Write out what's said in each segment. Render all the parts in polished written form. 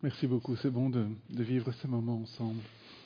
Merci beaucoup, c'est bon de vivre ces moments ensemble,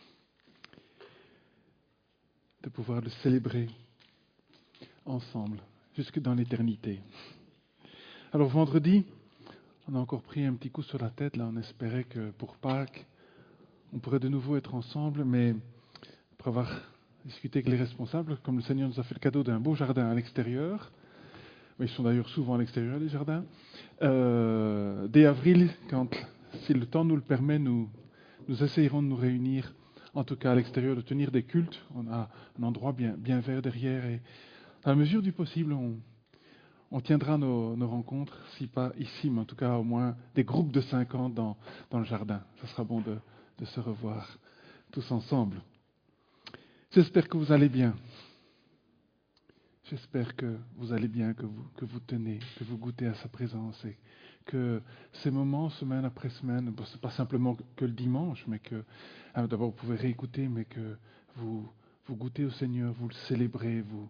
de pouvoir le célébrer ensemble, jusque dans l'éternité. Alors vendredi, on a encore pris un petit coup sur la tête, là on espérait que pour Pâques, on pourrait de nouveau être ensemble, mais après avoir discuté avec les responsables, comme le Seigneur nous a fait le cadeau d'un beau jardin à l'extérieur, mais ils sont d'ailleurs souvent à l'extérieur les jardins, dès avril, si le temps nous le permet, nous essayerons de nous réunir, en tout cas à l'extérieur, de tenir des cultes. On a un endroit bien vert derrière et à la mesure du possible, on tiendra nos rencontres, si pas ici, mais en tout cas au moins des groupes de 50 dans le jardin. Ça sera bon de se revoir tous ensemble. J'espère que vous allez bien. J'espère que vous allez bien, que vous tenez, que vous goûtez à sa présence et que ces moments, semaine après semaine, ce n'est pas simplement que le dimanche, mais que, d'abord vous pouvez réécouter, mais que vous goûtez au Seigneur, vous le célébrez, vous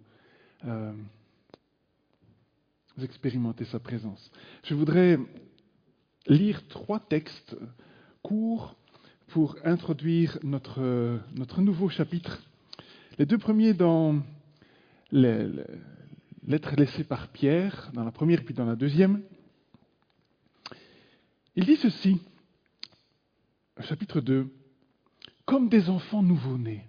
expérimentez sa présence. Je voudrais lire 3 textes courts pour introduire notre nouveau chapitre. Les 2 premiers dans les lettres laissées par Pierre, dans la première puis dans la deuxième. Il dit ceci, chapitre 2, « Comme des enfants nouveau-nés,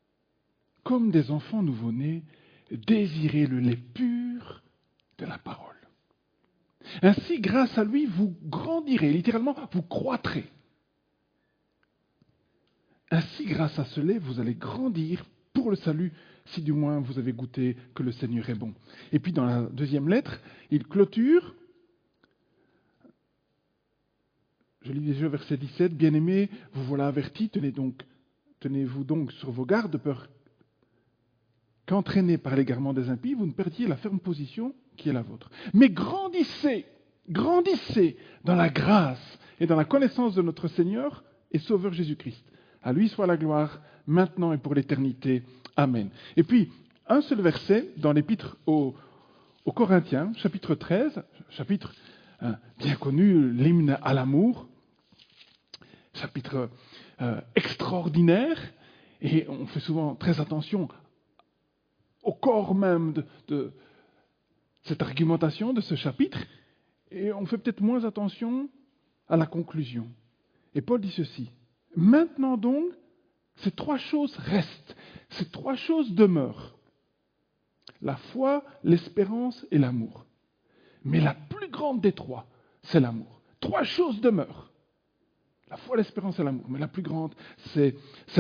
désirez le lait pur de la parole. Ainsi, grâce à lui, vous grandirez, littéralement, vous croîtrez. Ainsi, grâce à ce lait, vous allez grandir pour le salut, si du moins vous avez goûté que le Seigneur est bon. » Et puis dans la deuxième lettre, il clôture, je lis déjà verset 17, « Bien-aimés, vous voilà avertis, tenez-vous donc sur vos gardes, de peur qu'entraînés par l'égarement des impies, vous ne perdiez la ferme position qui est la vôtre. Mais grandissez dans la grâce et dans la connaissance de notre Seigneur et Sauveur Jésus-Christ. À lui soit la gloire, maintenant et pour l'éternité. Amen. » Et puis, un seul verset dans l'épître aux Corinthiens, chapitre 13, chapitre bien connu, l'hymne à l'amour, chapitre extraordinaire, et on fait souvent très attention au corps même de cette argumentation, de ce chapitre, et on fait peut-être moins attention à la conclusion. Et Paul dit ceci, « Maintenant donc, ces 3 choses restent, ces 3 choses demeurent, la foi, l'espérance et l'amour. Mais la plus grande des 3, c'est l'amour. 3 choses demeurent. La foi, l'espérance et l'amour. Mais la plus grande, c'est l'amour. »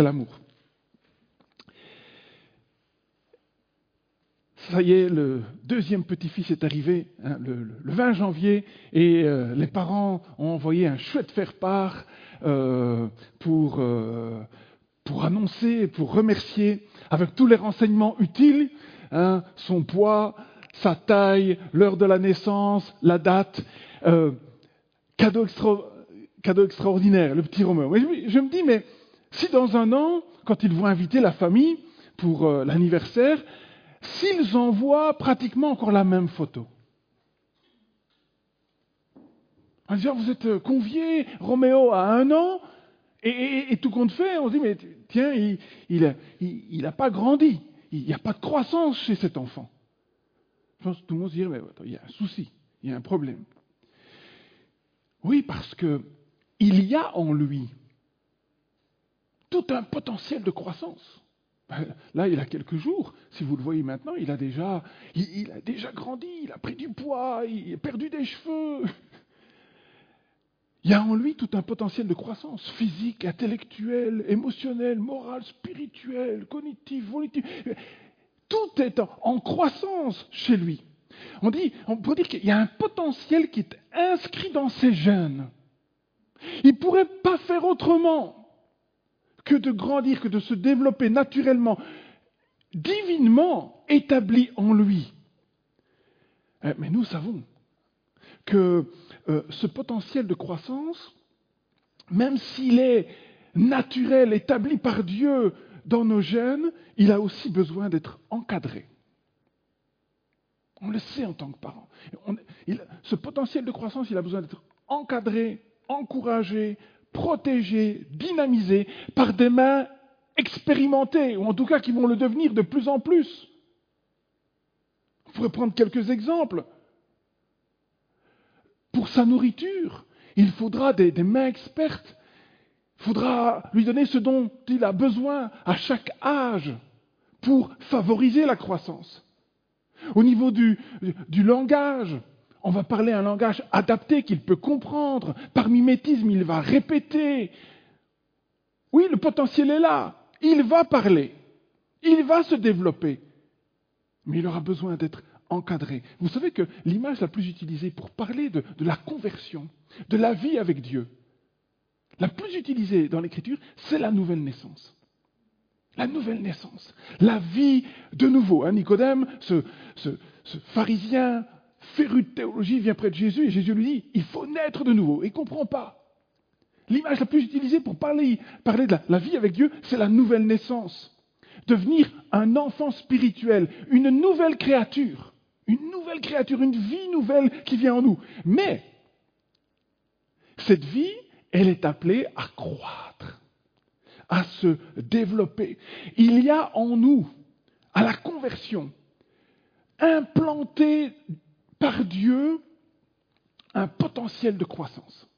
Ça y est, le deuxième petit-fils est arrivé le 20 janvier et les parents ont envoyé un chouette faire-part pour annoncer, pour remercier, avec tous les renseignements utiles, son poids, sa taille, l'heure de la naissance, la date, cadeau extraordinaire, le petit Roméo. Mais je me dis, mais si dans un an, quand ils vont inviter la famille pour l'anniversaire, s'ils envoient pratiquement encore la même photo. On dit, vous êtes conviés, Roméo a 1 an, et tout compte fait, on se dit, mais tiens, il n'a pas grandi, il n'y a pas de croissance chez cet enfant. Je pense que tout le monde se dit, mais attends, il y a un souci, il y a un problème. Oui, parce que il y a en lui tout un potentiel de croissance. Là, il a quelques jours. Si vous le voyez maintenant, il a déjà grandi, il a pris du poids, il a perdu des cheveux. Il y a en lui tout un potentiel de croissance physique, intellectuelle, émotionnelle, morale, spirituelle, cognitive, volitive. Tout est en croissance chez lui. On peut dire qu'il y a un potentiel qui est inscrit dans ses gènes. Il ne pourrait pas faire autrement que de grandir, que de se développer naturellement, divinement établi en lui. Mais nous savons que ce potentiel de croissance, même s'il est naturel, établi par Dieu dans nos gènes, il a aussi besoin d'être encadré. On le sait en tant que parent. Ce potentiel de croissance, il a besoin d'être encadré, encouragé, protégé, dynamisé par des mains expérimentées, ou en tout cas qui vont le devenir de plus en plus. On pourrait prendre quelques exemples. Pour sa nourriture, il faudra des mains expertes. Il faudra lui donner ce dont il a besoin à chaque âge pour favoriser la croissance. Au niveau du langage, on va parler un langage adapté qu'il peut comprendre. Par mimétisme, il va répéter. Oui, le potentiel est là. Il va parler. Il va se développer. Mais il aura besoin d'être encadré. Vous savez que l'image la plus utilisée pour parler de la conversion, de la vie avec Dieu, la plus utilisée dans l'Écriture, c'est la nouvelle naissance. La nouvelle naissance. La vie de nouveau. Nicodème, ce pharisien féru de théologie, vient près de Jésus et Jésus lui dit, il faut naître de nouveau. Il ne comprend pas. L'image la plus utilisée pour parler de la vie avec Dieu, c'est la nouvelle naissance. Devenir un enfant spirituel, une nouvelle créature. Une nouvelle créature, une vie nouvelle qui vient en nous. Mais, cette vie, elle est appelée à croître, à se développer. Il y a en nous, à la conversion, implanté par Dieu, un potentiel de croissance.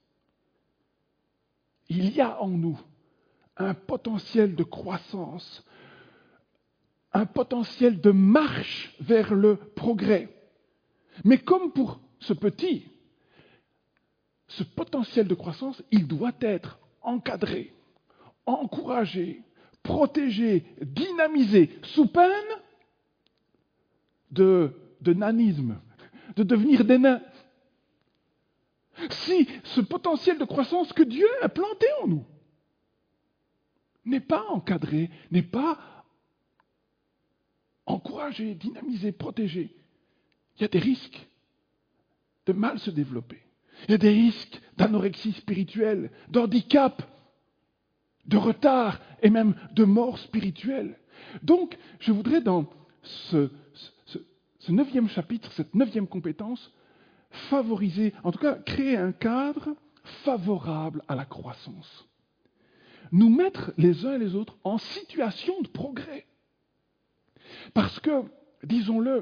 Il y a en nous un potentiel de croissance, un potentiel de marche vers le progrès. Mais comme pour ce potentiel de croissance, il doit être encadré, encouragé, protégé, dynamisé, sous peine de nanisme, de devenir des nains. Si ce potentiel de croissance que Dieu a planté en nous n'est pas encadré, n'est pas encouragé, dynamisé, protégé, il y a des risques de mal se développer. Il y a des risques d'anorexie spirituelle, d'handicap, de retard et même de mort spirituelle. Donc, je voudrais dans ce 9e chapitre, cette 9e compétence, favoriser, en tout cas créer un cadre favorable à la croissance. Nous mettre les uns et les autres en situation de progrès. Parce que, disons-le,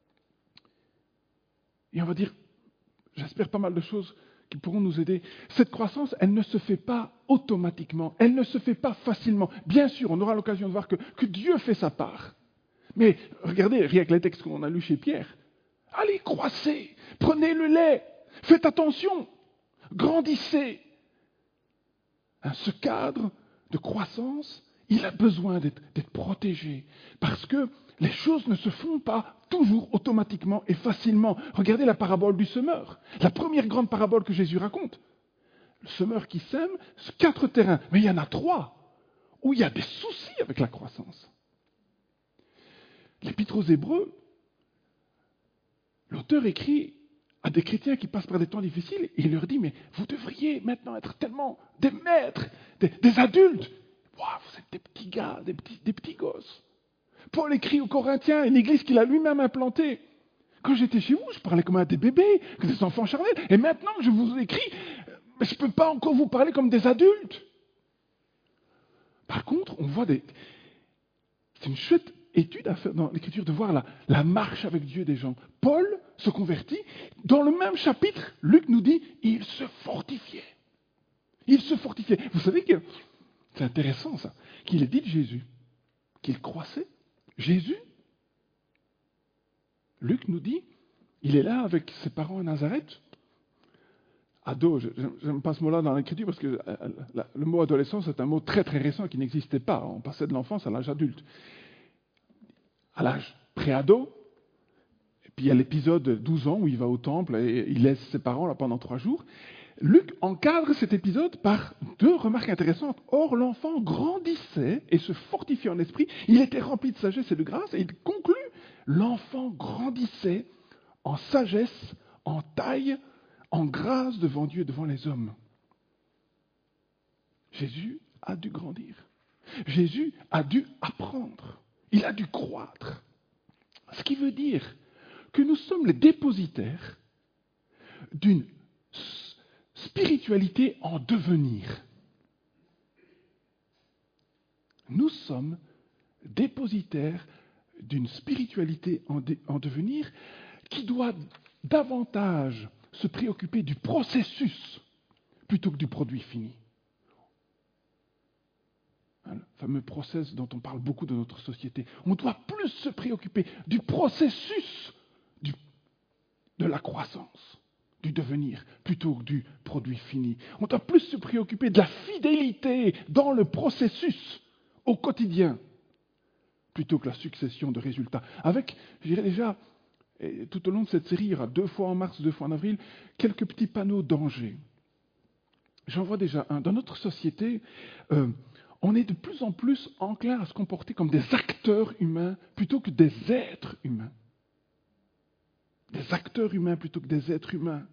et on va dire, j'espère pas mal de choses qui pourront nous aider, cette croissance, elle ne se fait pas automatiquement, elle ne se fait pas facilement. Bien sûr, on aura l'occasion de voir que Dieu fait sa part. Mais regardez, rien que les textes qu'on a lus chez Pierre, allez, croissez, prenez le lait, faites attention, grandissez. Ce cadre de croissance, il a besoin d'être protégé, parce que les choses ne se font pas toujours automatiquement et facilement. Regardez la parabole du semeur, la première grande parabole que Jésus raconte. Le semeur qui sème, 4 terrains, mais il y en a 3 où il y a des soucis avec la croissance. L'Épître aux Hébreux, l'auteur écrit à des chrétiens qui passent par des temps difficiles, et il leur dit, mais vous devriez maintenant être tellement des maîtres, des adultes. Wow, vous êtes des petits gars, des petits gosses. Paul écrit aux Corinthiens, une église qu'il a lui-même implantée. Quand j'étais chez vous, je parlais comme des bébés, comme des enfants charnels, et maintenant que je vous écris, je ne peux pas encore vous parler comme des adultes. Par contre, on voit c'est une chouette étude à faire dans l'Écriture de voir la marche avec Dieu des gens. Paul se convertit. Dans le même chapitre, Luc nous dit, il se fortifiait. Il se fortifiait. Vous savez que c'est intéressant ça, qu'il ait dit de Jésus, qu'il croissait. Jésus, Luc nous dit, il est là avec ses parents à Nazareth. Ado, je n'aime pas ce mot-là dans l'Écriture parce que le mot adolescence est un mot très très récent qui n'existait pas. On passait de l'enfance à l'âge adulte. À l'âge pré-ado, et puis il y a l'épisode 12 ans où il va au temple et il laisse ses parents là pendant 3 jours. Luc encadre cet épisode par 2 remarques intéressantes. Or, l'enfant grandissait et se fortifiait en esprit. Il était rempli de sagesse et de grâce. Et il conclut, l'enfant grandissait en sagesse, en taille, en grâce devant Dieu et devant les hommes. Jésus a dû grandir. Jésus a dû apprendre. Il a dû croître. Ce qui veut dire que nous sommes les dépositaires d'une spiritualité en devenir. Nous sommes dépositaires d'une spiritualité en devenir qui doit davantage se préoccuper du processus plutôt que du produit fini. Le fameux process dont on parle beaucoup dans notre société. On doit plus se préoccuper du processus de la croissance, du devenir, plutôt que du produit fini. On doit plus se préoccuper de la fidélité dans le processus au quotidien, plutôt que la succession de résultats. Avec, je dirais déjà, tout au long de cette série, il y aura 2 fois en mars, 2 fois en avril, quelques petits panneaux danger. J'en vois déjà un. Dans notre société, on est de plus en plus enclin à se comporter comme des acteurs humains plutôt que des êtres humains. Des acteurs humains plutôt que des êtres humains.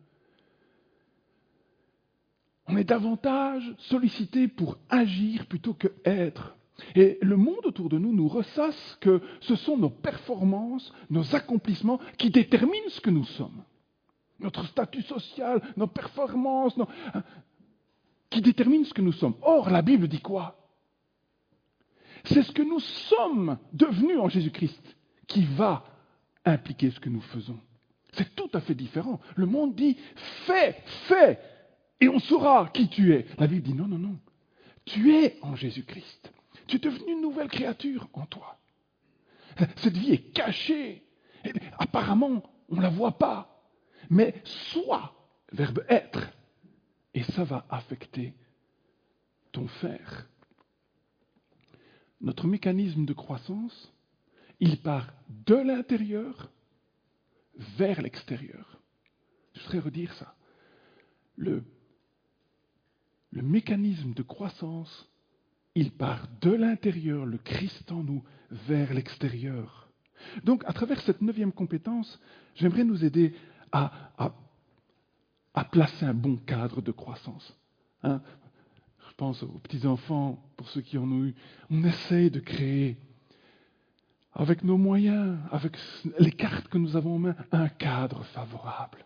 On est davantage sollicité pour agir plutôt que être. Et le monde autour de nous nous ressasse que ce sont nos performances, nos accomplissements qui déterminent ce que nous sommes. Notre statut social, nos performances, qui déterminent ce que nous sommes. Or, la Bible dit quoi ? C'est ce que nous sommes devenus en Jésus-Christ qui va impliquer ce que nous faisons. C'est tout à fait différent. Le monde dit « fais, et on saura qui tu es ». La Bible dit « non, tu es en Jésus-Christ. Tu es devenu une nouvelle créature en toi. Cette vie est cachée. Et apparemment, on ne la voit pas. Mais sois, verbe être, et ça va affecter ton faire. » Notre mécanisme de croissance, il part de l'intérieur vers l'extérieur. Je voudrais redire ça. Le mécanisme de croissance, il part de l'intérieur, le Christ en nous, vers l'extérieur. Donc, à travers cette 9e compétence, j'aimerais nous aider à placer un bon cadre de croissance. Je pense aux petits-enfants, pour ceux qui en ont eu. On essaye de créer, avec nos moyens, avec les cartes que nous avons en main, un cadre favorable.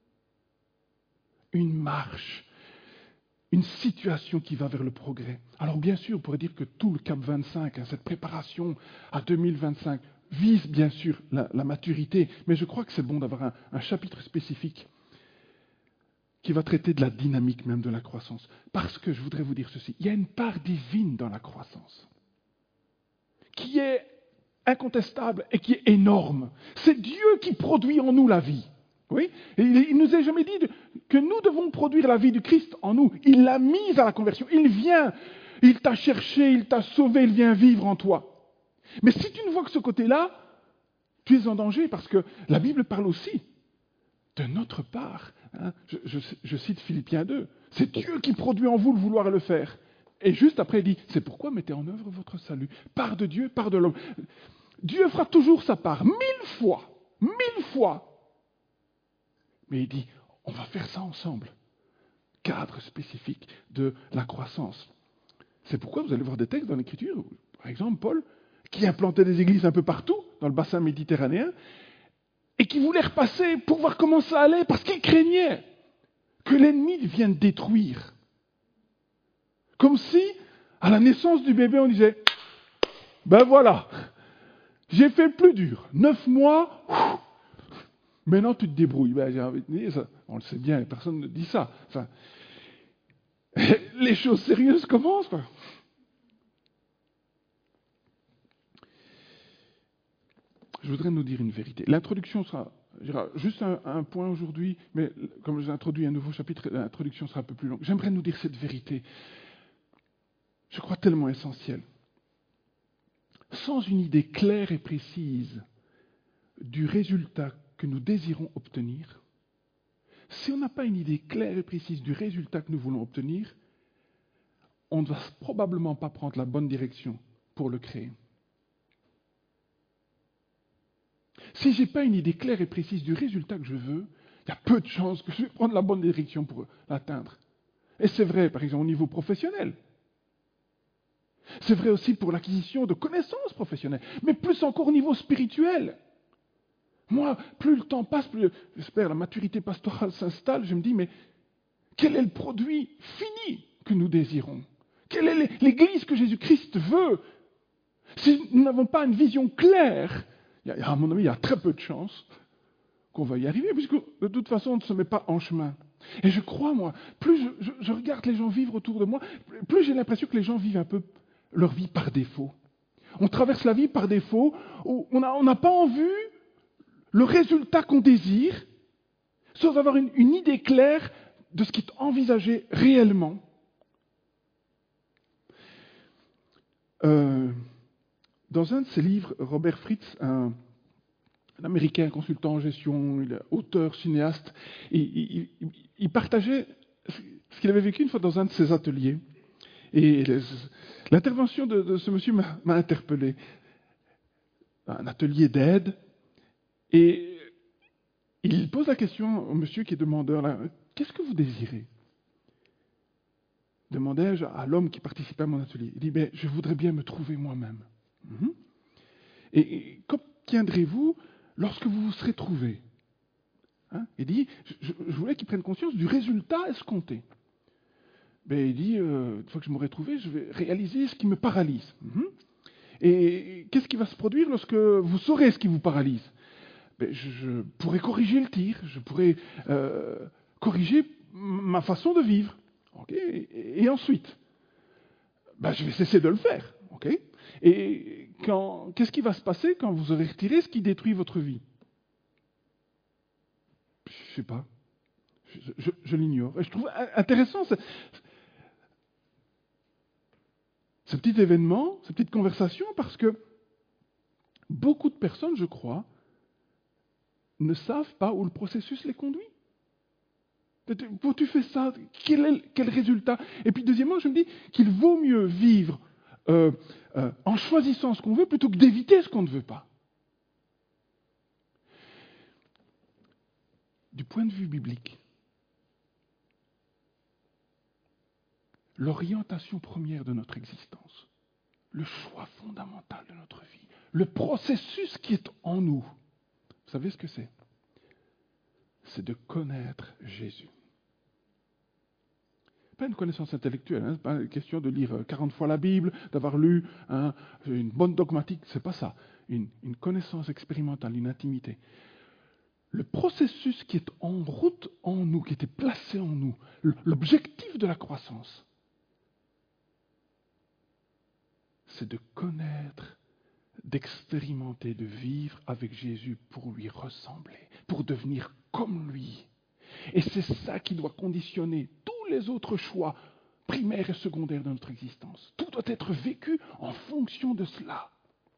Une marche, une situation qui va vers le progrès. Alors bien sûr, on pourrait dire que tout le CAP 25, cette préparation à 2025, vise bien sûr la maturité, mais je crois que c'est bon d'avoir un chapitre spécifique qui va traiter de la dynamique même de la croissance. Parce que je voudrais vous dire ceci, il y a une part divine dans la croissance, qui est incontestable et qui est énorme. C'est Dieu qui produit en nous la vie. Oui, et il nous a jamais dit que nous devons produire la vie du Christ en nous. Il l'a mise à la conversion. Il vient, il t'a cherché, il t'a sauvé, il vient vivre en toi. Mais si tu ne vois que ce côté-là, tu es en danger parce que la Bible parle aussi de notre part. Je cite Philippiens 2. C'est Dieu qui produit en vous le vouloir et le faire. Et juste après, il dit, c'est pourquoi mettez en œuvre votre salut. Part de Dieu, part de l'homme. Dieu fera toujours sa part, 1000 fois. Mais il dit, on va faire ça ensemble. Cadre spécifique de la croissance. C'est pourquoi vous allez voir des textes dans l'Écriture, par exemple Paul, qui implantait des églises un peu partout, dans le bassin méditerranéen, et qui voulait repasser pour voir comment ça allait, parce qu'il craignait que l'ennemi vienne détruire. Comme si, à la naissance du bébé, on disait, ben voilà, j'ai fait le plus dur, 9 mois, maintenant tu te débrouilles. Ben, j'ai envie de dire ça. On le sait bien, personne ne dit ça. Enfin, les choses sérieuses commencent. Quoi. Je voudrais nous dire une vérité. L'introduction sera juste un point aujourd'hui, mais comme j'ai introduit un nouveau chapitre, l'introduction sera un peu plus longue. J'aimerais nous dire cette vérité. Je crois tellement essentielle. Sans une idée claire et précise du résultat que nous désirons obtenir, si on n'a pas une idée claire et précise du résultat que nous voulons obtenir, on ne va probablement pas prendre la bonne direction pour le créer. Si je n'ai pas une idée claire et précise du résultat que je veux, il y a peu de chances que je vais prendre la bonne direction pour l'atteindre. Et c'est vrai, par exemple, au niveau professionnel. C'est vrai aussi pour l'acquisition de connaissances professionnelles, mais plus encore au niveau spirituel. Moi, plus le temps passe, plus, j'espère, la maturité pastorale s'installe, je me dis, mais quel est le produit fini que nous désirons ? Quelle est l'Église que Jésus-Christ veut Si nous n'avons pas une vision claire, à mon avis, il y a très peu de chances qu'on va y arriver, puisque de toute façon, on ne se met pas en chemin. Et je crois, moi, plus je regarde les gens vivre autour de moi, plus j'ai l'impression que les gens vivent un peu leur vie par défaut. On traverse la vie par défaut, où on n'a pas en vue le résultat qu'on désire, sans avoir une idée claire de ce qui est envisagé réellement. Dans un de ses livres, Robert Fritz, un Américain consultant en gestion, auteur, cinéaste, il partageait ce qu'il avait vécu une fois dans un de ses ateliers. Et l'intervention de ce monsieur m'a interpellé. Un atelier d'aide. Et il pose la question au monsieur qui est demandeur, là, qu'est-ce que vous désirez? Demandai-je à l'homme qui participait à mon atelier. Il dit, je voudrais bien me trouver moi-même. Et qu'obtiendrez-vous lorsque vous vous serez trouvé? Il dit, je voulais qu'il prenne conscience du résultat escompté. Il dit, une fois que je m'aurai trouvé, je vais réaliser ce qui me paralyse. Et qu'est-ce qui va se produire lorsque vous saurez ce qui vous paralyse? Je pourrai corriger le tir, je pourrai corriger ma façon de vivre. Et ensuite, je vais cesser de le faire. Et qu'est-ce qui va se passer quand vous aurez retiré ce qui détruit votre vie? Je ne sais pas. Je l'ignore. Et je trouve intéressant ce petit événement, cette petite conversation, parce que beaucoup de personnes, je crois, ne savent pas où le processus les conduit. Pourquoi tu fais ça? Quel résultat? Et puis deuxièmement, je me dis qu'il vaut mieux vivre en choisissant ce qu'on veut plutôt que d'éviter ce qu'on ne veut pas. Du point de vue biblique, l'orientation première de notre existence, le choix fondamental de notre vie, le processus qui est en nous, vous savez ce que c'est? C'est de connaître Jésus. Pas une connaissance intellectuelle, c'est pas une question de lire 40 fois la Bible, d'avoir lu une bonne dogmatique, c'est pas ça. Une connaissance expérimentale, une intimité. Le processus qui est en route en nous, qui était placé en nous, l'objectif de la croissance, c'est de connaître, d'expérimenter, de vivre avec Jésus pour lui ressembler, pour devenir comme lui. Et c'est ça qui doit conditionner tous les autres choix primaires et secondaires de notre existence. Tout doit être vécu en fonction de cela.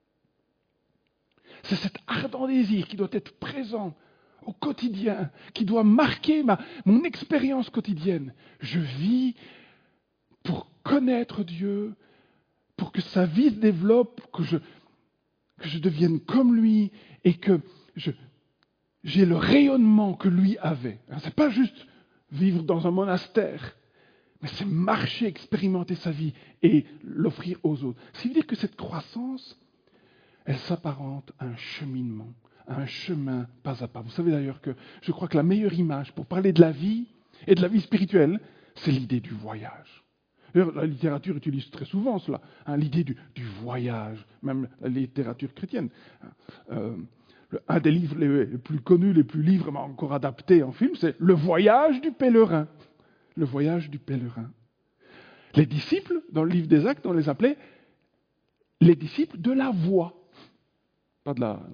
C'est cet ardent désir qui doit être présent au quotidien, qui doit marquer mon expérience quotidienne. Je vis pour connaître Dieu, pour que sa vie se développe, que je devienne comme lui et que j'ai le rayonnement que lui avait. Ce n'est pas juste vivre dans un monastère, mais c'est marcher, expérimenter sa vie et l'offrir aux autres. Ce qui veut dire que cette croissance, elle s'apparente à un cheminement, à un chemin pas à pas. Vous savez d'ailleurs que je crois que la meilleure image pour parler de la vie et de la vie spirituelle, c'est l'idée du voyage. D'ailleurs, la littérature utilise très souvent cela, l'idée du voyage, même la littérature chrétienne. Un des livres les plus connus, les plus livres, mais encore adaptés en film, c'est Le voyage du pèlerin. Le voyage du pèlerin. Les disciples, dans le livre des Actes, on les appelait les disciples de la voie. Pas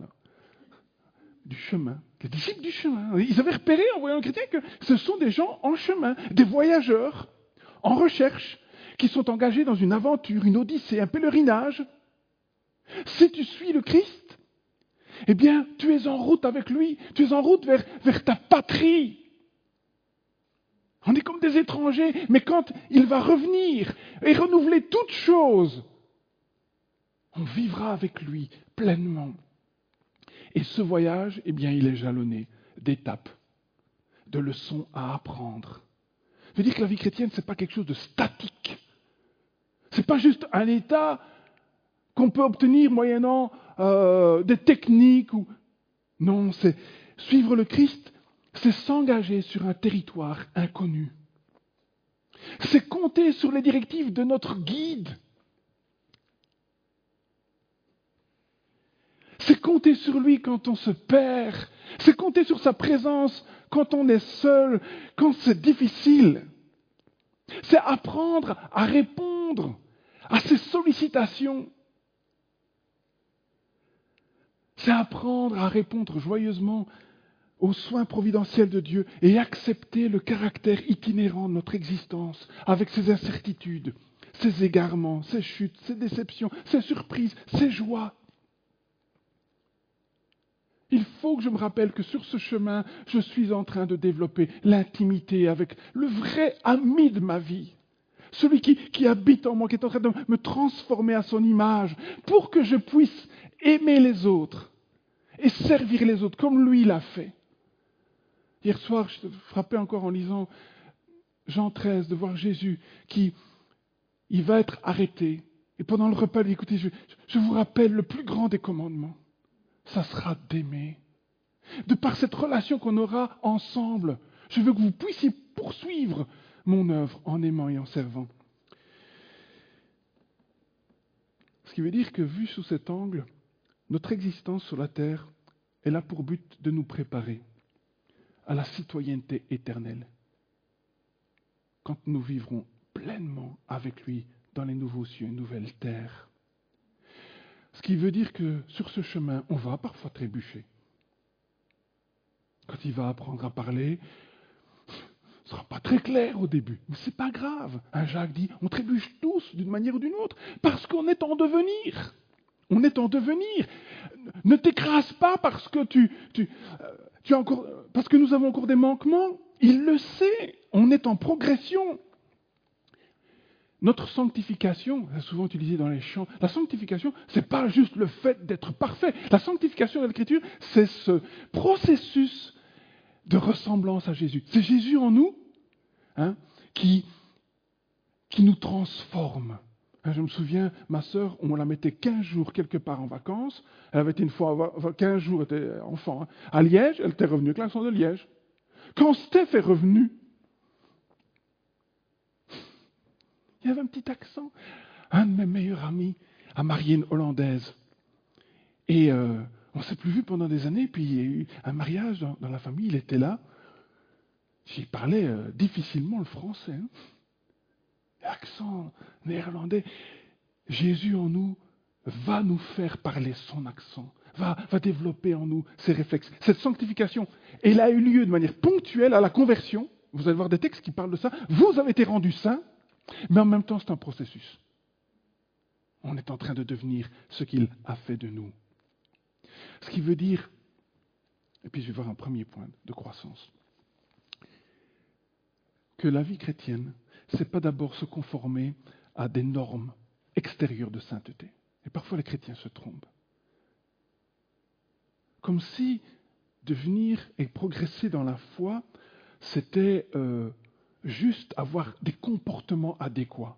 du chemin. Les disciples du chemin. Ils avaient repéré en voyant les chrétiens que ce sont des gens en chemin, des voyageurs, en recherche, qui sont engagés dans une aventure, une odyssée, un pèlerinage. Si tu suis le Christ, eh bien, tu es en route avec lui, tu es en route vers ta patrie. On est comme des étrangers, mais quand il va revenir et renouveler toutes choses, on vivra avec lui pleinement. Et ce voyage, eh bien, il est jalonné d'étapes, de leçons à apprendre. Je veux dire que la vie chrétienne, ce n'est pas quelque chose de statique. Ce n'est pas juste un état qu'on peut obtenir moyennant des techniques. Non, c'est suivre le Christ, c'est s'engager sur un territoire inconnu. C'est compter sur les directives de notre guide. C'est compter sur lui quand on se perd. C'est compter sur sa présence quand on est seul, quand c'est difficile. C'est apprendre à répondre à ses sollicitations. C'est apprendre à répondre joyeusement aux soins providentiels de Dieu et accepter le caractère itinérant de notre existence avec ses incertitudes, ses égarements, ses chutes, ses déceptions, ses surprises, ses joies. Il faut que je me rappelle que sur ce chemin, je suis en train de développer l'intimité avec le vrai ami de ma vie. Celui qui habite en moi, qui est en train de me transformer à son image, pour que je puisse aimer les autres et servir les autres comme lui l'a fait. Hier soir, je frappais encore en lisant Jean 13, de voir Jésus il va être arrêté. Et pendant le repas, il dit, écoutez, je vous rappelle le plus grand des commandements. Ça sera d'aimer. De par cette relation qu'on aura ensemble, je veux que vous puissiez poursuivre mon œuvre en aimant et en servant. Ce qui veut dire que, vu sous cet angle, notre existence sur la terre, elle a pour but de nous préparer à la citoyenneté éternelle, quand nous vivrons pleinement avec lui dans les nouveaux cieux et nouvelles terres. Ce qui veut dire que sur ce chemin, on va parfois trébucher. Quand il va apprendre à parler, ce ne sera pas très clair au début, mais ce n'est pas grave. Jacques dit, on trébuche tous d'une manière ou d'une autre, parce qu'on est en devenir. On est en devenir. Ne t'écrase pas parce que parce que nous avons encore des manquements. Il le sait. On est en progression. Notre sanctification, c'est souvent utilisé dans les chants, la sanctification, ce n'est pas juste le fait d'être parfait. La sanctification de l'Écriture, c'est ce processus de ressemblance à Jésus. C'est Jésus en nous qui nous transforme. Je me souviens, ma sœur, on la mettait 15 jours quelque part en vacances. Elle avait été une fois 15 jours, elle était enfant, à Liège. Elle était revenue avec l'accent de Liège. Quand Steph est revenu, il y avait un petit accent. Un de mes meilleurs amis a marié une Hollandaise. Et on ne s'est plus vu pendant des années. Puis il y a eu un mariage dans la famille, il était là. J'y parlais difficilement le français. Accent néerlandais. Jésus en nous va nous faire parler son accent, va développer en nous ses réflexes. Cette sanctification, elle a eu lieu de manière ponctuelle à la conversion. Vous allez voir des textes qui parlent de ça. Vous avez été rendus saints, mais en même temps, c'est un processus. On est en train de devenir ce qu'il a fait de nous. Ce qui veut dire, et puis je vais voir un premier point de croissance, que la vie chrétienne, ce n'est pas d'abord se conformer à des normes extérieures de sainteté. Et parfois les chrétiens se trompent. Comme si devenir et progresser dans la foi, c'était juste avoir des comportements adéquats.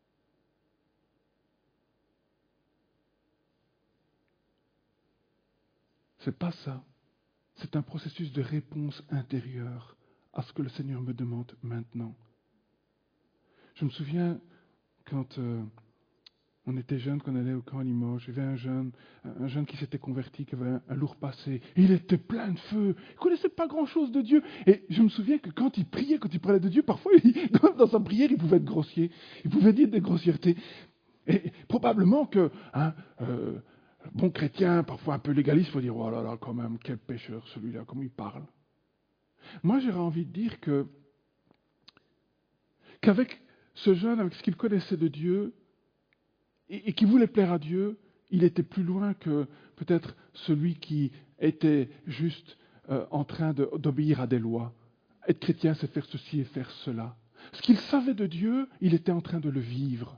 C'est pas ça. C'est un processus de réponse intérieure à ce que le Seigneur me demande maintenant. Je me souviens quand on était jeunes, quand on allait au camp à Limoges, il y avait un jeune qui s'était converti, qui avait un lourd passé. Il était plein de feu, il ne connaissait pas grand-chose de Dieu. Et je me souviens que quand il priait, quand il parlait de Dieu, parfois, dans sa prière, il pouvait être grossier. Il pouvait dire des grossièretés. Et probablement que bon chrétien, parfois un peu légaliste, il faut dire, oh là là, quand même, quel pécheur celui-là, comme il parle. Moi, j'aurais envie de dire qu'avec ce jeune, avec ce qu'il connaissait de Dieu, et qui voulait plaire à Dieu, il était plus loin que peut-être celui qui était juste en train d'obéir à des lois. Être chrétien, c'est faire ceci et faire cela. Ce qu'il savait de Dieu, il était en train de le vivre.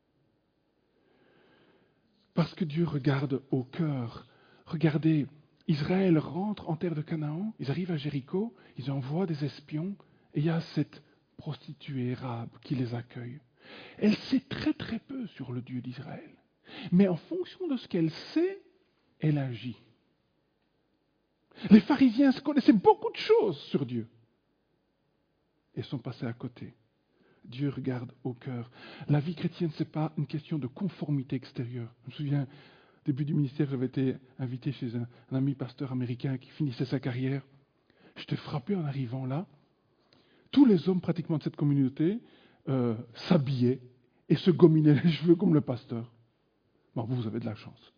Parce que Dieu regarde au cœur. Regardez, Israël rentre en terre de Canaan, ils arrivent à Jéricho, ils envoient des espions, et il y a cette prostituée arabe qui les accueille. Elle sait très très peu sur le Dieu d'Israël. Mais en fonction de ce qu'elle sait, elle agit. Les pharisiens connaissaient beaucoup de choses sur Dieu et sont passés à côté. Dieu regarde au cœur. La vie chrétienne, ce n'est pas une question de conformité extérieure. Je me souviens début du ministère, j'avais été invité chez un ami pasteur américain qui finissait sa carrière. J'étais frappé en arrivant là. Tous les hommes pratiquement de cette communauté s'habillaient et se gominaient les cheveux comme le pasteur. Bon, vous avez de la chance.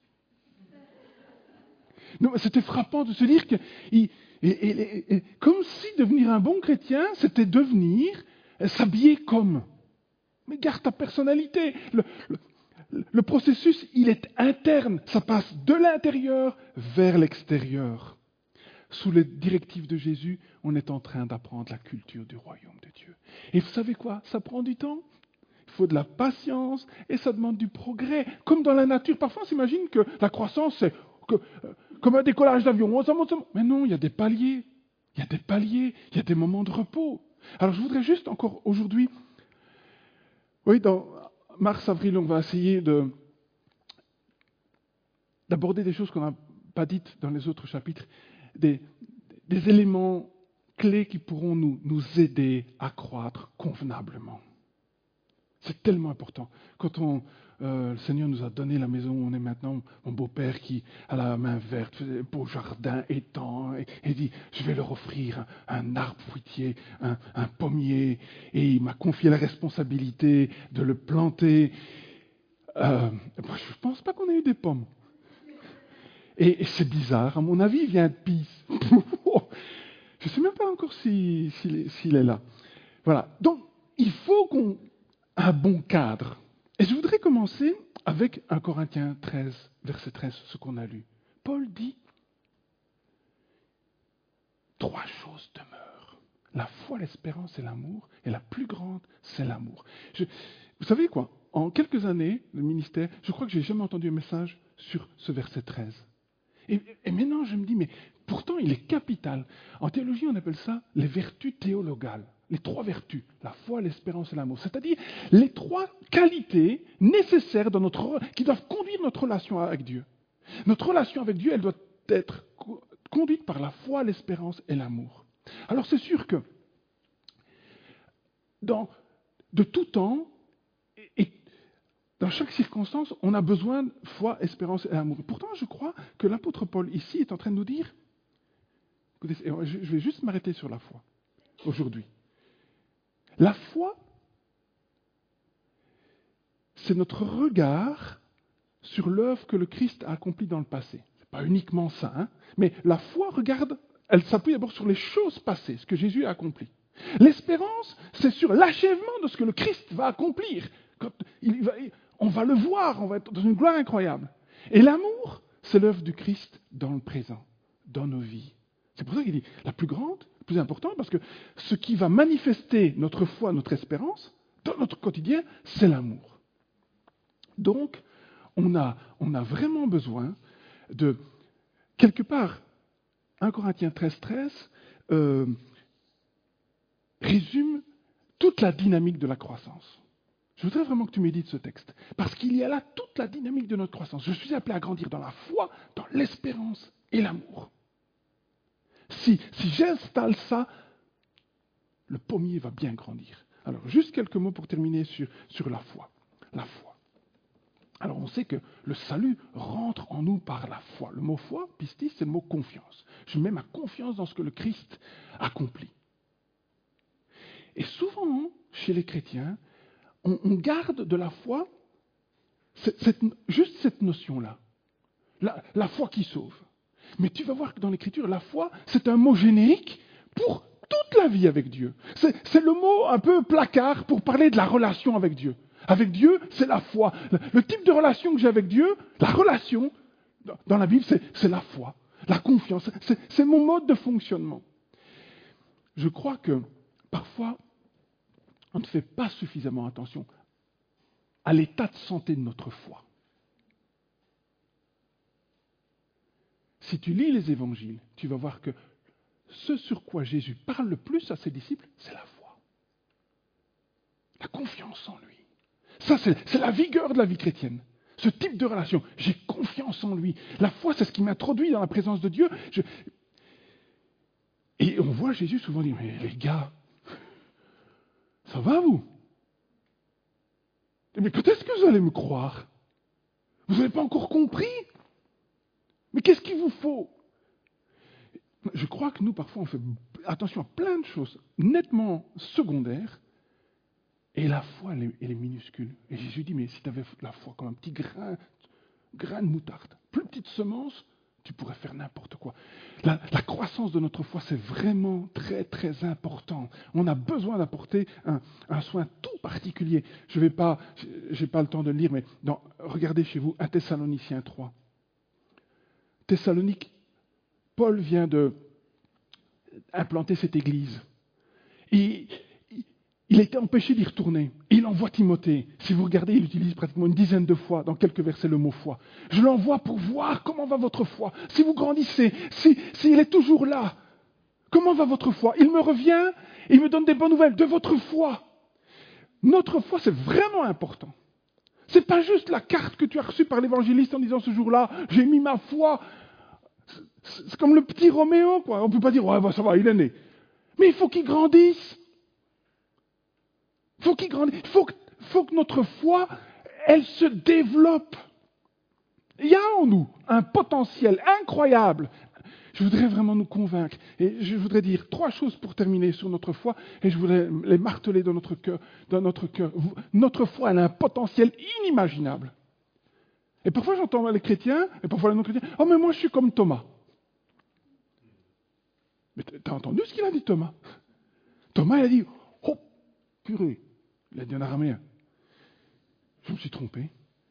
Non, c'était frappant de se dire que, comme si devenir un bon chrétien, c'était s'habiller comme. Mais garde ta personnalité. Le processus, il est interne. Ça passe de l'intérieur vers l'extérieur. Sous les directives de Jésus, on est en train d'apprendre la culture du royaume de Dieu. Et vous savez quoi? Ça prend du temps. Il faut de la patience et ça demande du progrès. Comme dans la nature, parfois on s'imagine que la croissance, c'est comme un décollage d'avion. Mais non, il y a des paliers. Il y a des paliers, il y a des moments de repos. Alors je voudrais juste encore aujourd'hui, oui, dans mars-avril, on va essayer d'aborder des choses qu'on n'a pas dites dans les autres chapitres, des éléments clés qui pourront nous aider à croître convenablement. C'est tellement important. Quand le Seigneur nous a donné la maison où on est maintenant, mon beau-père qui a la main verte, faisait beau jardin, étang, et dit, je vais leur offrir un arbre fruitier, un pommier, et il m'a confié la responsabilité de le planter. Je ne pense pas qu'on ait eu des pommes. Et c'est bizarre, à mon avis, il vient de Pise. Je ne sais même pas encore s'il est là. Voilà. Donc, il faut un bon cadre. Et je voudrais commencer avec 1 Corinthiens 13, verset 13, ce qu'on a lu. Paul dit, 3 choses demeurent. La foi, l'espérance et l'amour. Et la plus grande, c'est l'amour. Vous savez quoi? En quelques années, le ministère, je crois que je n'ai jamais entendu un message sur ce verset 13. Et maintenant, je me dis, mais pourtant, il est capital. En théologie, on appelle ça les vertus théologales. Les 3 vertus, la foi, l'espérance et l'amour. C'est-à-dire les 3 qualités nécessaires qui doivent conduire notre relation avec Dieu. Notre relation avec Dieu, elle doit être conduite par la foi, l'espérance et l'amour. Alors c'est sûr que de tout temps et dans chaque circonstance, on a besoin de foi, espérance et amour. Pourtant, je crois que l'apôtre Paul ici est en train de nous dire, écoutez, je vais juste m'arrêter sur la foi aujourd'hui. La foi, c'est notre regard sur l'œuvre que le Christ a accomplie dans le passé. Ce n'est pas uniquement ça, hein, mais la foi elle s'appuie d'abord sur les choses passées, ce que Jésus a accompli. L'espérance, c'est sur l'achèvement de ce que le Christ va accomplir. On va le voir, on va être dans une gloire incroyable. Et l'amour, c'est l'œuvre du Christ dans le présent, dans nos vies. C'est pour ça qu'il dit, la plus grande, la plus importante, parce que ce qui va manifester notre foi, notre espérance, dans notre quotidien, c'est l'amour. Donc, on a vraiment besoin de, quelque part, 1 Corinthiens 13, 13, résume toute la dynamique de la croissance. Je voudrais vraiment que tu médites ce texte, parce qu'il y a là toute la dynamique de notre croissance. Je suis appelé à grandir dans la foi, dans l'espérance et l'amour. Si j'installe ça, le pommier va bien grandir. Alors, juste quelques mots pour terminer sur la foi. La foi. Alors, on sait que le salut rentre en nous par la foi. Le mot foi, pistis, c'est le mot confiance. Je mets ma confiance dans ce que le Christ accomplit. Et souvent, chez les chrétiens, on garde de la foi juste cette notion-là. La foi qui sauve. Mais tu vas voir que dans l'Écriture, la foi, c'est un mot générique pour toute la vie avec Dieu. C'est le mot un peu placard pour parler de la relation avec Dieu. Avec Dieu, c'est la foi. Le type de relation que j'ai avec Dieu, la relation, dans la Bible, c'est la foi, la confiance. C'est mon mode de fonctionnement. Je crois que parfois, on ne fait pas suffisamment attention à l'état de santé de notre foi. Si tu lis les évangiles, tu vas voir que ce sur quoi Jésus parle le plus à ses disciples, c'est la foi. La confiance en lui. Ça, c'est la vigueur de la vie chrétienne. Ce type de relation. J'ai confiance en lui. La foi, c'est ce qui m'introduit dans la présence de Dieu. Et on voit Jésus souvent dire, mais les gars, ça va vous? Mais quand est-ce que vous allez me croire? Vous n'avez pas encore compris? Mais qu'est-ce qu'il vous faut? Je crois que nous, parfois, on fait attention à plein de choses nettement secondaires, et la foi, elle est minuscule. Et Jésus dit, mais si tu avais la foi comme un petit grain de moutarde, plus petite semence, tu pourrais faire n'importe quoi. La croissance de notre foi, c'est vraiment très, très important. On a besoin d'apporter un soin tout particulier. Je n'ai pas le temps de le lire, mais regardez chez vous, 1 Thessaloniciens 3. Thessalonique, Paul vient de implanter cette église. Et il a été empêché d'y retourner. Et il envoie Timothée. Si vous regardez, il utilise pratiquement une dizaine de fois dans quelques versets le mot foi. Je l'envoie pour voir comment va votre foi. Si vous grandissez, s'il est toujours là, comment va votre foi? Il me revient et il me donne des bonnes nouvelles de votre foi. Notre foi, c'est vraiment important. Ce n'est pas juste la carte que tu as reçue par l'évangéliste en disant ce jour-là, j'ai mis ma foi. C'est comme le petit Roméo, quoi. On ne peut pas dire, ouais, ça va, il est né. Mais il faut qu'il grandisse. Il faut que notre foi, elle se développe. Il y a en nous un potentiel incroyable. Je voudrais vraiment nous convaincre. Et je voudrais dire 3 choses pour terminer sur notre foi. Et je voudrais les marteler dans notre cœur. Notre foi, elle a un potentiel inimaginable. Et parfois, j'entends les chrétiens, et parfois les non-chrétiens, « Oh, mais moi, je suis comme Thomas. » Mais tu as entendu ce qu'il a dit, Thomas? Thomas, il a dit, « Oh, purée. » Il a dit en araméen. Je me suis trompé.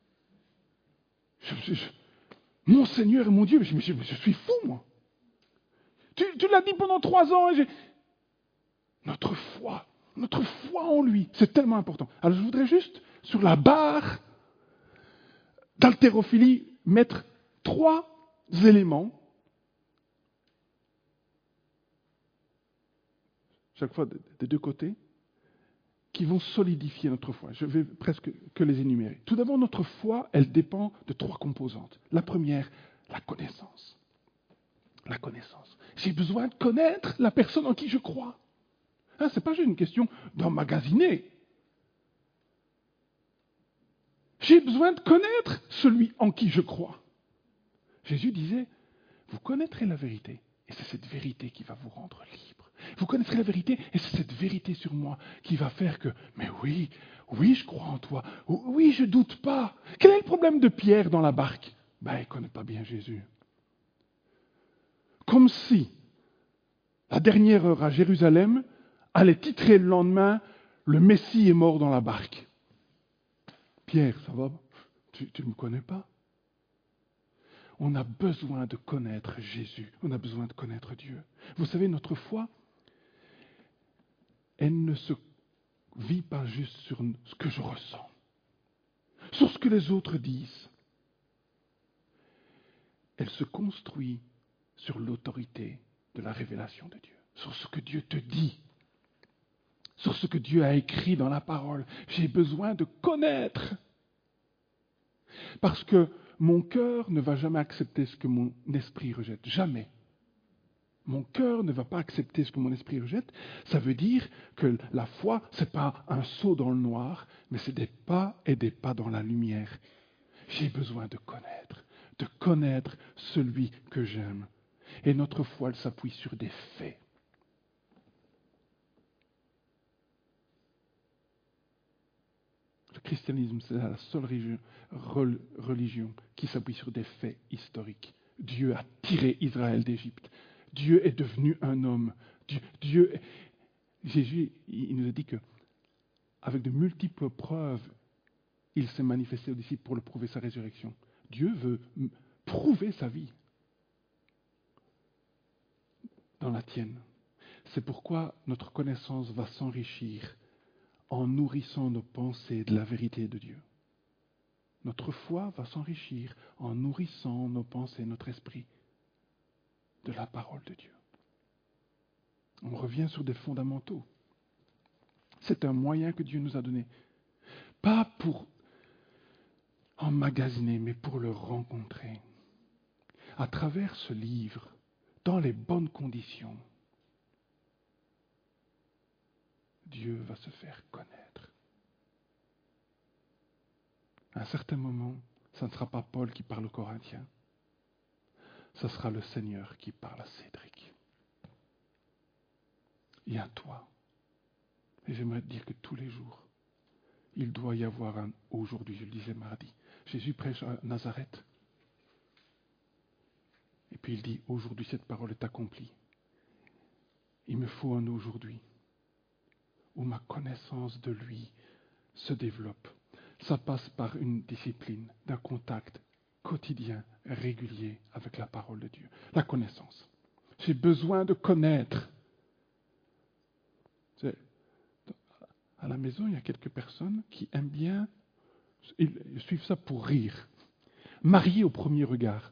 Mon Seigneur et mon Dieu, mais je suis fou, moi. Tu l'as dit pendant 3 ans. Notre foi en lui, c'est tellement important. Alors je voudrais juste, sur la barre d'haltérophilie, mettre 3 éléments, chaque fois des 2 côtés, qui vont solidifier notre foi. Je vais presque que les énumérer. Tout d'abord, notre foi, elle dépend de 3 composantes. La première, la connaissance. La connaissance. J'ai besoin de connaître la personne en qui je crois. Ce n'est pas juste une question d'emmagasiner. J'ai besoin de connaître celui en qui je crois. Jésus disait, vous connaîtrez la vérité, et c'est cette vérité qui va vous rendre libre. Vous connaîtrez la vérité, et c'est cette vérité sur moi qui va faire que, mais oui, je crois en toi. Oui, je ne doute pas. Quel est le problème de Pierre dans la barque? Il ne connaît pas bien Jésus. Comme si la dernière heure à Jérusalem allait titrer le lendemain, le Messie est mort dans la barque. Pierre, ça va? Tu ne me connais pas? On a besoin de connaître Jésus. On a besoin de connaître Dieu. Vous savez, notre foi, elle ne se vit pas juste sur ce que je ressens, sur ce que les autres disent. Elle se construit sur l'autorité de la révélation de Dieu, sur ce que Dieu te dit, sur ce que Dieu a écrit dans la parole. J'ai besoin de connaître. Parce que mon cœur ne va jamais accepter ce que mon esprit rejette. Jamais. Mon cœur ne va pas accepter ce que mon esprit rejette. Ça veut dire que la foi, ce n'est pas un saut dans le noir, mais c'est des pas et des pas dans la lumière. J'ai besoin de connaître celui que j'aime. Et notre foi, elle s'appuie sur des faits. Le christianisme, c'est la seule religion qui s'appuie sur des faits historiques. Dieu a tiré Israël d'Égypte. Dieu est devenu un homme. Jésus, il nous a dit que, avec de multiples preuves, il s'est manifesté aux disciples pour le prouver sa résurrection. Dieu veut prouver sa vie dans la tienne. C'est pourquoi notre connaissance va s'enrichir en nourrissant nos pensées de la vérité de Dieu. Notre foi va s'enrichir en nourrissant nos pensées, notre esprit, de la parole de Dieu. On revient sur des fondamentaux. C'est un moyen que Dieu nous a donné. Pas pour emmagasiner, mais pour le rencontrer. À travers ce livre, dans les bonnes conditions, Dieu va se faire connaître. À un certain moment, ce ne sera pas Paul qui parle aux Corinthiens. ce sera le Seigneur qui parle à Cédric. Et à toi. Et j'aimerais te dire que tous les jours, il doit y avoir un aujourd'hui, je le disais mardi. Jésus prêche à Nazareth. Et puis il dit, aujourd'hui cette parole est accomplie. Il me faut un aujourd'hui où ma connaissance de lui se développe. Ça passe par une discipline, d'un contact quotidien, régulier avec la parole de Dieu. La connaissance. J'ai besoin de connaître. À la maison, il y a quelques personnes qui aiment bien, ils suivent ça pour rire. Mariés au premier regard.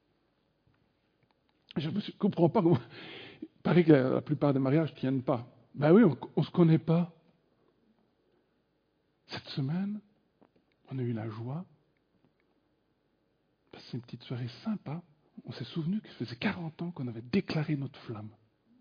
Je ne comprends pas comment. Il paraît que la plupart des mariages ne tiennent pas. Ben oui, on ne se connaît pas. Cette semaine, on a eu la joie. C'est une petite soirée sympa. On s'est souvenu que ça faisait 40 ans qu'on avait déclaré notre flamme.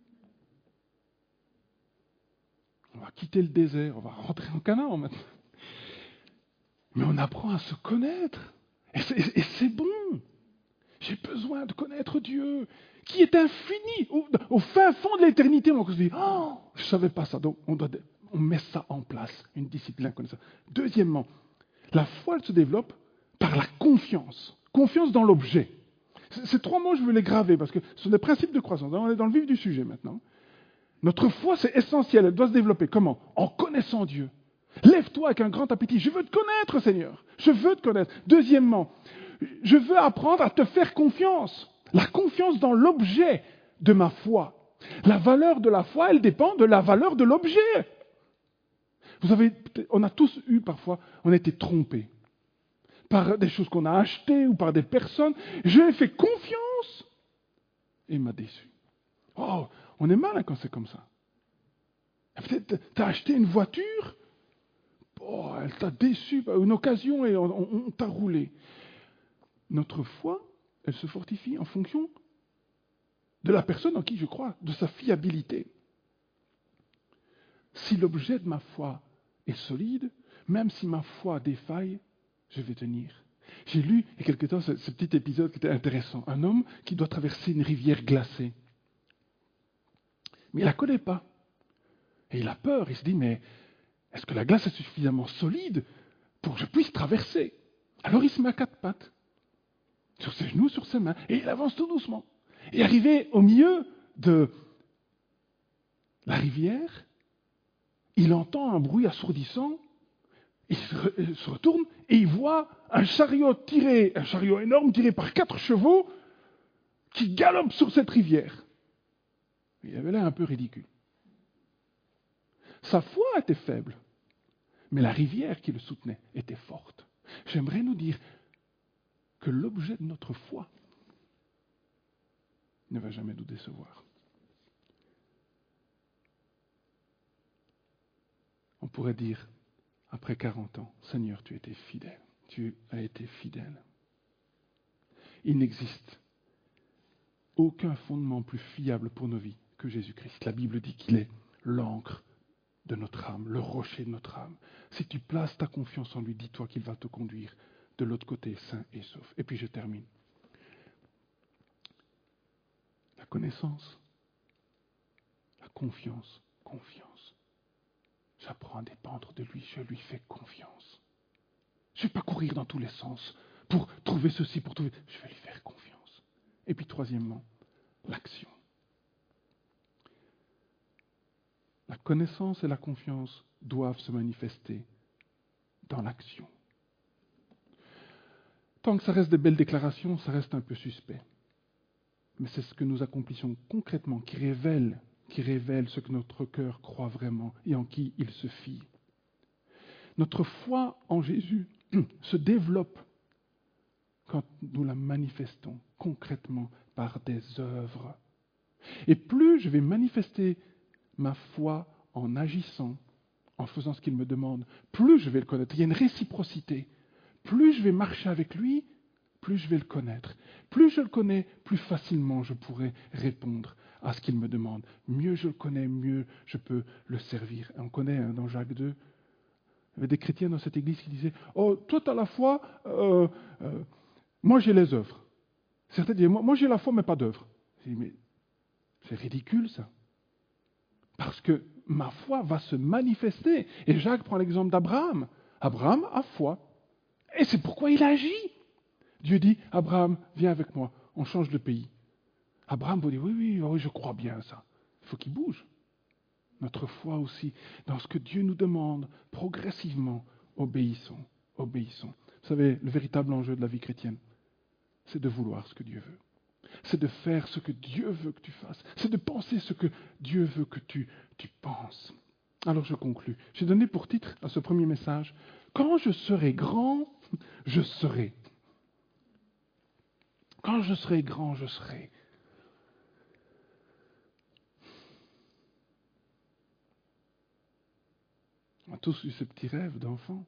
On va quitter le désert, on va rentrer en Canaan maintenant. Mais on apprend à se connaître. Et c'est bon. J'ai besoin de connaître Dieu, qui est infini. Au fin fond de l'éternité, on se dit, oh, je ne savais pas ça. Donc, on met ça en place, une discipline comme ça. Deuxièmement, la foi, elle se développe par la confiance. Confiance dans l'objet. Ces trois mots, je veux les graver, parce que ce sont des principes de croissance. On est dans le vif du sujet maintenant. Notre foi, c'est essentiel. Elle doit se développer. Comment? En connaissant Dieu. Lève-toi avec un grand appétit. Je veux te connaître, Seigneur. Je veux te connaître. Deuxièmement, je veux apprendre à te faire confiance. La confiance dans l'objet de ma foi. La valeur de la foi, elle dépend de la valeur de l'objet. On a tous eu parfois, on a été trompés par des choses qu'on a achetées ou par des personnes. Je lui ai fait confiance et il m'a déçu. Oh, on est mal quand c'est comme ça. Peut-être tu as acheté une voiture, oh, elle t'a déçu, une occasion et on t'a roulé. Notre foi, elle se fortifie en fonction de la personne en qui je crois, de sa fiabilité. Si l'objet de ma foi est solide, même si ma foi défaille, je vais tenir. J'ai lu il y a quelque temps ce petit épisode qui était intéressant. Un homme qui doit traverser une rivière glacée. Mais il ne la connaît pas. Et il a peur. Il se dit, mais est-ce que la glace est suffisamment solide pour que je puisse traverser? Alors il se met à quatre pattes, sur ses genoux, sur ses mains, et il avance tout doucement. Et arrivé au milieu de la rivière, il entend un bruit assourdissant, il se retourne et il voit un chariot énorme tiré par 4 chevaux qui galope sur cette rivière. Il avait l'air un peu ridicule. Sa foi était faible, mais la rivière qui le soutenait était forte. J'aimerais nous dire que l'objet de notre foi ne va jamais nous décevoir. On pourrait dire, après 40 ans, Seigneur, tu étais fidèle. Tu as été fidèle. Il n'existe aucun fondement plus fiable pour nos vies que Jésus-Christ. La Bible dit qu'il est l'ancre de notre âme, le rocher de notre âme. Si tu places ta confiance en lui, dis-toi qu'il va te conduire de l'autre côté, sain et sauf. Et puis je termine. La connaissance, la confiance. J'apprends à dépendre de lui, je lui fais confiance. Je ne vais pas courir dans tous les sens pour trouver ceci, pour trouver... Je vais lui faire confiance. Et puis troisièmement, l'action. La connaissance et la confiance doivent se manifester dans l'action. Tant que ça reste des belles déclarations, ça reste un peu suspect. Mais c'est ce que nous accomplissons concrètement qui révèle ce que notre cœur croit vraiment et en qui il se fie. Notre foi en Jésus se développe quand nous la manifestons concrètement par des œuvres. Et plus je vais manifester ma foi en agissant, en faisant ce qu'il me demande, plus je vais le connaître. Il y a une réciprocité. Plus je vais marcher avec lui, plus je vais le connaître. Plus je le connais, plus facilement je pourrai répondre à ce qu'il me demande. Mieux je le connais, mieux je peux le servir. Et on connaît dans Jacques 2, il y avait des chrétiens dans cette église qui disaient « Oh, toi tu as la foi, moi j'ai les œuvres. » Certains disent, moi j'ai la foi mais pas d'œuvre. Je dis, mais c'est ridicule ça. Parce que ma foi va se manifester. Et Jacques prend l'exemple d'Abraham. Abraham a foi. Et c'est pourquoi il agit. Dieu dit, Abraham, viens avec moi, on change de pays. Abraham vous dit, oui, je crois bien ça. Il faut qu'il bouge. Notre foi aussi, dans ce que Dieu nous demande, progressivement, obéissons. Vous savez, le véritable enjeu de la vie chrétienne, c'est de vouloir ce que Dieu veut. C'est de faire ce que Dieu veut que tu fasses. C'est de penser ce que Dieu veut que tu penses. Alors je conclus. J'ai donné pour titre à ce premier message, « Quand je serai grand, je serai. » Quand je serai grand, je serai. On a tous eu ce petit rêve d'enfant.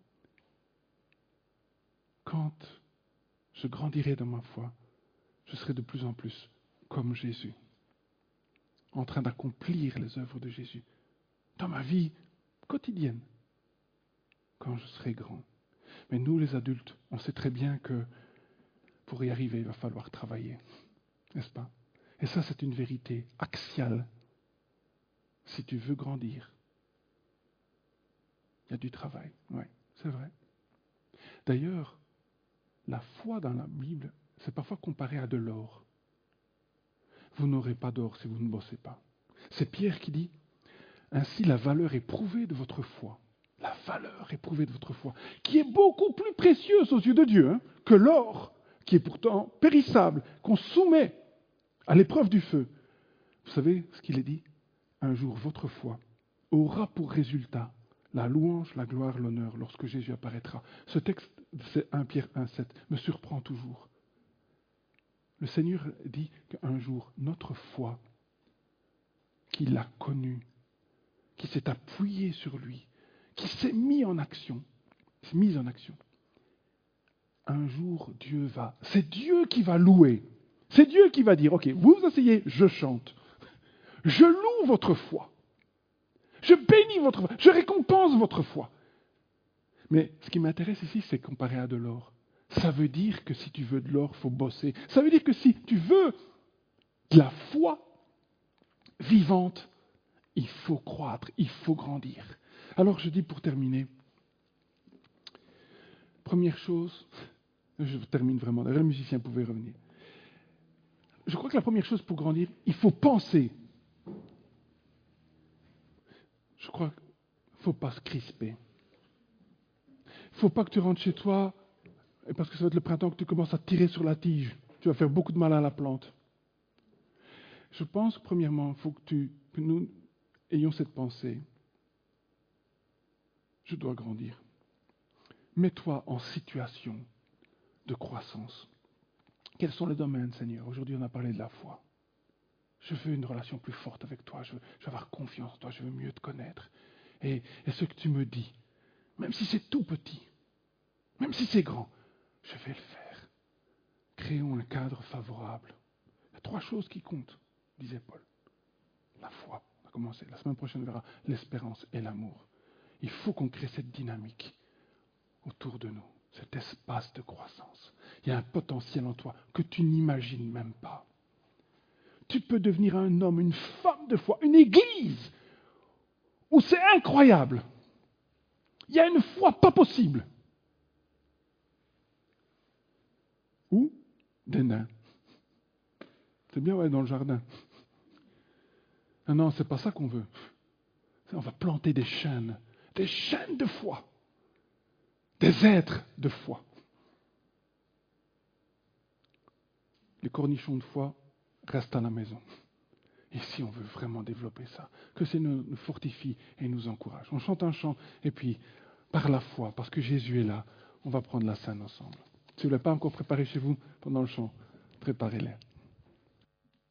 Quand je grandirai dans ma foi, je serai de plus en plus comme Jésus, en train d'accomplir les œuvres de Jésus dans ma vie quotidienne, quand je serai grand. Mais nous, les adultes, on sait très bien que pour y arriver, il va falloir travailler, n'est-ce pas? Et ça, c'est une vérité axiale. Si tu veux grandir, il y a du travail. Oui, c'est vrai. D'ailleurs, la foi dans la Bible, c'est parfois comparé à de l'or. Vous n'aurez pas d'or si vous ne bossez pas. C'est Pierre qui dit, ainsi la valeur éprouvée de votre foi, la valeur éprouvée de votre foi, qui est beaucoup plus précieuse aux yeux de Dieu que l'or, qui est pourtant périssable, qu'on soumet à l'épreuve du feu. Vous savez ce qu'il est dit? Un jour, votre foi aura pour résultat la louange, la gloire, l'honneur lorsque Jésus apparaîtra. Ce texte, c'est 1 Pierre 1,7, me surprend toujours. Le Seigneur dit qu'un jour, notre foi, qu'il a connue, qui s'est appuyée sur lui, qui s'est mis en action, un jour, c'est Dieu qui va louer. C'est Dieu qui va dire, ok, vous vous asseyez, je chante. Je loue votre foi. Je bénis votre foi. Je récompense votre foi. Mais ce qui m'intéresse ici, c'est comparé à de l'or. Ça veut dire que si tu veux de l'or, il faut bosser. Ça veut dire que si tu veux de la foi vivante, il faut croître, il faut grandir. Alors je dis pour terminer, première chose, je termine vraiment, d'ailleurs le musicien pouvait revenir. Je crois que la première chose pour grandir, il faut penser. Je crois qu'il ne faut pas se crisper. Il ne faut pas que tu rentres chez toi, et parce que ça va être le printemps, que tu commences à tirer sur la tige. Tu vas faire beaucoup de mal à la plante. Je pense, premièrement, il faut que nous ayons cette pensée. Je dois grandir. Mets-toi en situation de croissance. Quels sont les domaines, Seigneur? Aujourd'hui, on a parlé de la foi. Je veux une relation plus forte avec toi. Je veux avoir confiance en toi. Je veux mieux te connaître. Et ce que tu me dis, même si c'est tout petit, même si c'est grand, je vais le faire. Créons un cadre favorable. Il y a 3 choses qui comptent, disait Paul. La foi, on a commencé. La semaine prochaine, on verra l'espérance et l'amour. Il faut qu'on crée cette dynamique autour de nous, cet espace de croissance. Il y a un potentiel en toi que tu n'imagines même pas. Tu peux devenir un homme, une femme de foi, une église où c'est incroyable. Il y a une foi pas possible. Ou des nains. C'est bien, ouais, dans le jardin. Ah non, c'est pas ça qu'on veut. On va planter des chaînes de foi, des êtres de foi. Les cornichons de foi restent à la maison. Et si on veut vraiment développer ça, que c'est nous fortifie et nous encourage. On chante un chant, et puis, par la foi, parce que Jésus est là, on va prendre la scène ensemble. Si vous ne l'avez pas encore préparé chez vous pendant le chant, préparez-les.